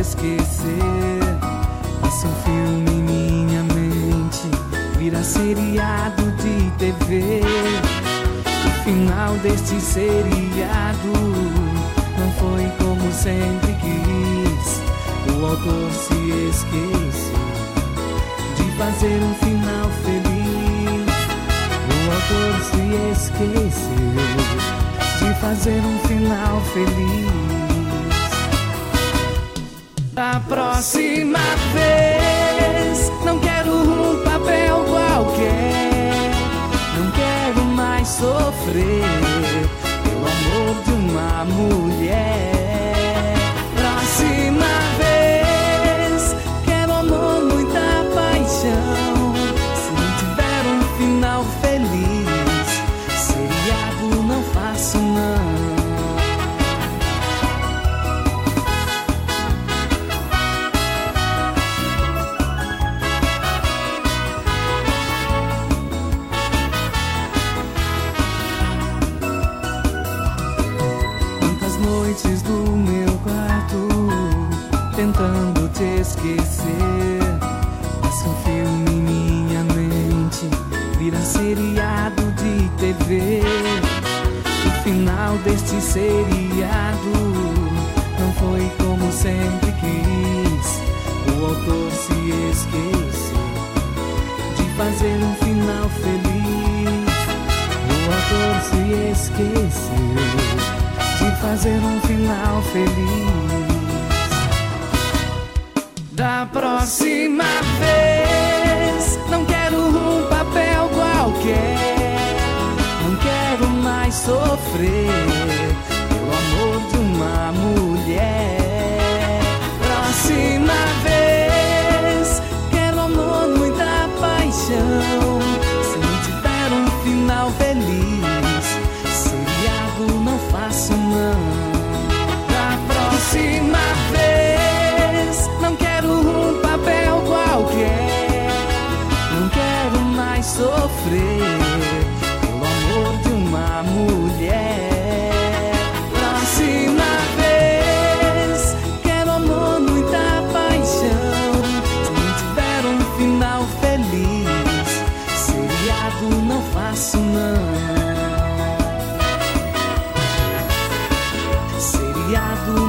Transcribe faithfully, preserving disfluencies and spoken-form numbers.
esquecer. Passa um filme em minha mente, vira seriado de T V. O final deste seriado não foi como sempre quis. O autor se esqueceu de fazer um final feliz. O autor se esqueceu de fazer um final feliz. Da próxima vez não quero um papel qualquer, não quero mais sofrer pelo amor de uma mulher. Próxima vez quero amor, muita paixão. Se não tiver um final feliz, seriado não faço não. Noites do meu quarto, tentando te esquecer. Passa um filme em minha mente, vira seriado de T V. O final deste seriado não foi como sempre quis. O autor se esqueceu de fazer um final feliz. O autor se esqueceu de fazer um final feliz. Da próxima vez não quero um papel qualquer, não quero mais sofrer pelo amor de uma mulher. Próxima vez quero amor, muita paixão. Se não tiver um final feliz, seriado não faço não. Da próxima vez não quero um papel qualquer, não quero mais sofrer pelo amor de uma mulher. Próxima vez quero amor, muita paixão. Se não tiver um final feliz, seriado não faço não. Seriado